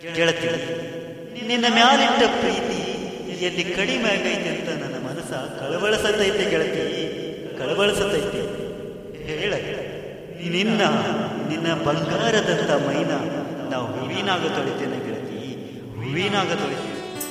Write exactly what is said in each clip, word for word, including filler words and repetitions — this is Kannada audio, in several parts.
ಗೆಳತಿ, ನಿನ್ನ ಮ್ಯಾಲಿಟ್ಟ ಪ್ರೀತಿ ಎಲ್ಲಿ ಕಡಿಮೆ ಆಗೈತೆ ಅಂತ ನನ್ನ ಮನಸ್ಸ ಕಳವಳಿಸತೈತೆ ಗೆಳತಿ, ಕಳವಳಿಸತೈತೆ. ಹೇಳ, ನಿನ್ನ ನಿನ್ನ ಬಂಗಾರದಂತ ಮೈನ ನಾವು ಹೂವಿನಾಗ ತೊಳಿತೇನೆ ಗೆಳತಿ, ಹೂವಿನಾಗ ತೊಳಿತೇನೆ.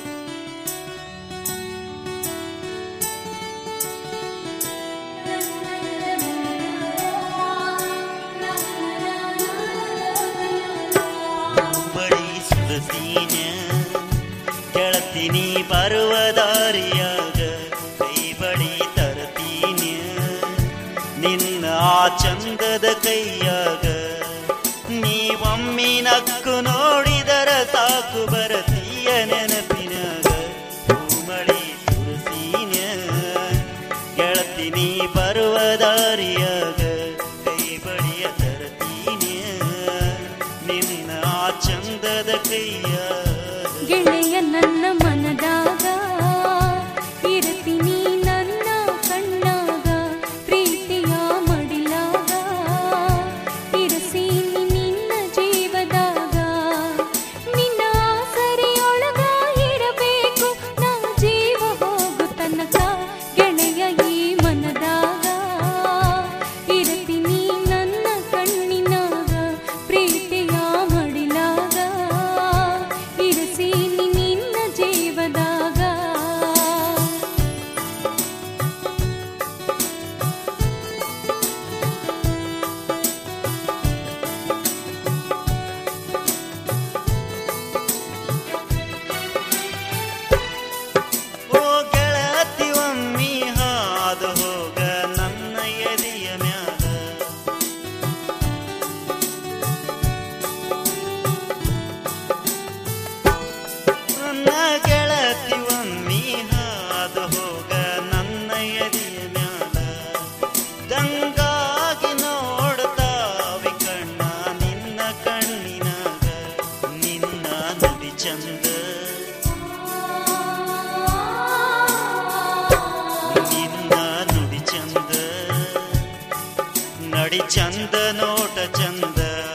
ಗೆಳತಿನಿ ಬರುವ ದಾರಿಯಾಗ ಕೈ ಬಡಿ ತರತೀನ ನಿನ್ನ ಆ ಚಂದದ ಕೈಯಾಗ. ನೀವೊಮ್ಮಿ ನಕ್ಕು ನೋಡಿದರ ಸಾಕು ಬರತೀಯ ನೆನಪಿನಾಗ. ಹೂಮಳಿ ಸುರಸೀನ ಗೆಳತಿನಿ ಬರುವ ದಾರಿಯಾಗ ಕೈ ಬಡಿಯ ತರತೀನ ನಿನ್ನ ಆ ಚಂದದ ಕೈಯಾಗ. ಗೆಳೆಯ ನನ್ನ ಮನದಾಗ ಇರ್ತೀನಿ, ನನ್ನ ಕಣ್ಣಾಗ ಪ್ರೀತಿಯ ಮಡಿಲಾಗ ಇರಸೀನಿ ನಿನ್ನ ಜೀವದಾಗ. ನಿನ್ನ ಸರಿಯೊಳಗ ಇರಬೇಕು ನಾ ಜೀವ ಹೋಗು ತನಕ. ಗೆಳೆಯ ಈ ಮನದಾಗ ಇರ್ತೀನಿ, ನನ್ನ ಕಣ್ಣಿನಾಗ ಪ್ರೀತಿಯ ಮಡಿಲಾಗ ಇರಸೀನಿ ನಿನ್ನ ಜೀವದಾಗ. ಓ ಗೆಳತಿ, ಒಮ್ಮಿ ಹಾದು ಹೋಗ ನನ್ನ ಎದೆಯ ಮ್ಯಾಲ. ನನ್ನ ಗೆಳತಿ ಒಮ್ಮಿ ಹಾದು ಹೋಗ ನನ್ನ ಎದೆಯ ಮ್ಯಾಲ. ದಂಗಾಗಿ ನೋಡ್ತಾವಿ ಕಣ್ಣ ನಿನ್ನ ಕಣ್ಣಿನಾಗ. ನಿನ್ನ ನುಡಿ ಚಂದ, ನಿನ್ನ ನುಡಿ ಚಂದ, ನಡಿ ಚಂದ ನೋಟ ಚಂದ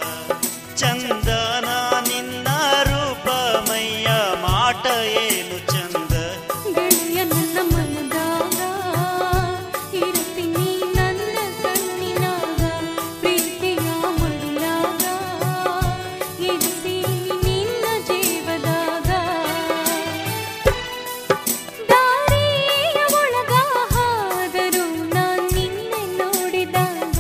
ಚಂದನ ನಿನ್ನ ರೂಪ ಮೈಯ ಮಾಟ ಏನು ಚಂದ. ಗೆಳೆಯ ನನ್ನ ಮನದಾಗ ಇರ್ತೀನಿ, ನನ್ನ ಕಣ್ಣಿನಾಗ ಪ್ರೀತಿಯ ಮಡಿಲಾಗ ಇರ್ತೀನಿ ನಿನ್ನ ಜೀವದಾಗ. ದಾರಿಯ ಒಳಗ ಹಾದರು ನಾನ್ ನಿನ್ನೆ ನೋಡಿದಾಗ.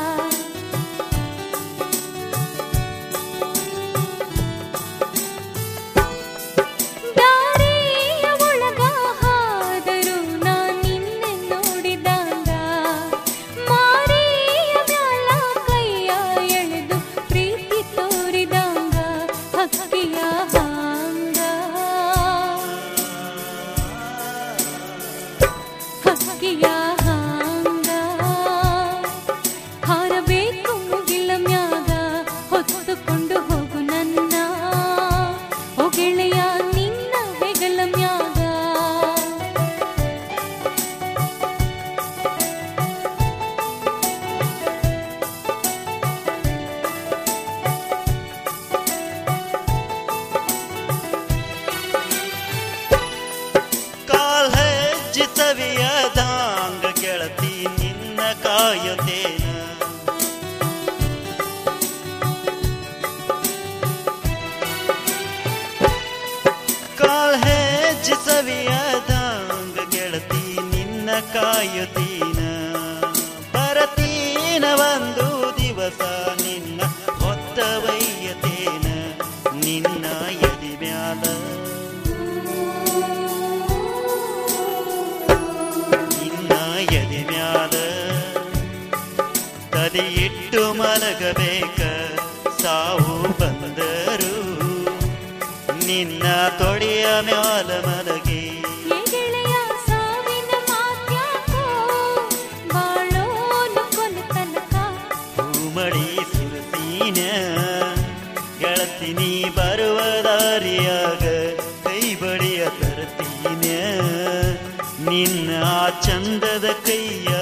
ದಾರಿಯ ಒಳಗ ಹಾದರು ನಾನ್ ನಿನ್ನೆ ನೋಡಿದಾಗ. ಮಾರಿಯ ಮ್ಯಾಲ ಕೈಯ ಎಳೆದು ಪ್ರೀತಿ ತೋರಿದಾಗ. ಹಕ್ಕಿಯ ಹಾಂಗ ಹಕ್ಕಿಯ ಹಾಂಗ ಹಾರಬೇಕು ಮುಗಿಲ ಮ್ಯಾಗ ಹೊತ್ತುಕೊಂಡು ಹೋಗು ನನ್ನ. ಓ ಗೆಳೆಯ ನಿನ್ನ ಹೆಗಲ ಮ್ಯಾಗ. ಕಾಲ್ ಹೆಜ್ಜೆ ಸವಿಯದಾಂಗ ಗೆಳತಿ ನಿನ್ನ ಕಾಯುತ್ತೇನ. ಕಾಲ್ ಹೆಜ್ಜೆ ಸವಿಯದಾಂಗ ಗೆಳತಿ ನಿನ್ನ ಕಾಯುತ್ತೀನ. ಬರತೀನ ಒಂದು ದಿವಸ ನಿನ್ನ ಹೊತ್ತ ವೈಯತೇನ. ನಿನ್ನ ಎದಿ ಮ್ಯಾಲ, ನಿನ್ನ ಎದೆ ಮ್ಯಾಲ ತಲೆ ಇಟ್ಟು ಮಲಗಬೇಕ ಸಾವು ಬಂದರು. ನಿನ್ನ ತೊಡೆಯ ಮ್ಯಾಲ ಮಲಗಿ. ಏ ಗೆಳೆಯ ಸಾವಿನ ಮಾತ್ಯಾಕೋ ಬಾಳೋನು ಕೊನೆ ತನಕ. ಹೂಮಳಿ ಸುರಸೀನ ಗೆಳತಿನಿ ಬರುವ ದಾರಿಯಾಗ ಕೈ ಬಡಿಯ ತರತೀನ ನಿನ್ನ ಆ ಚಂದದ ಕೈಯ.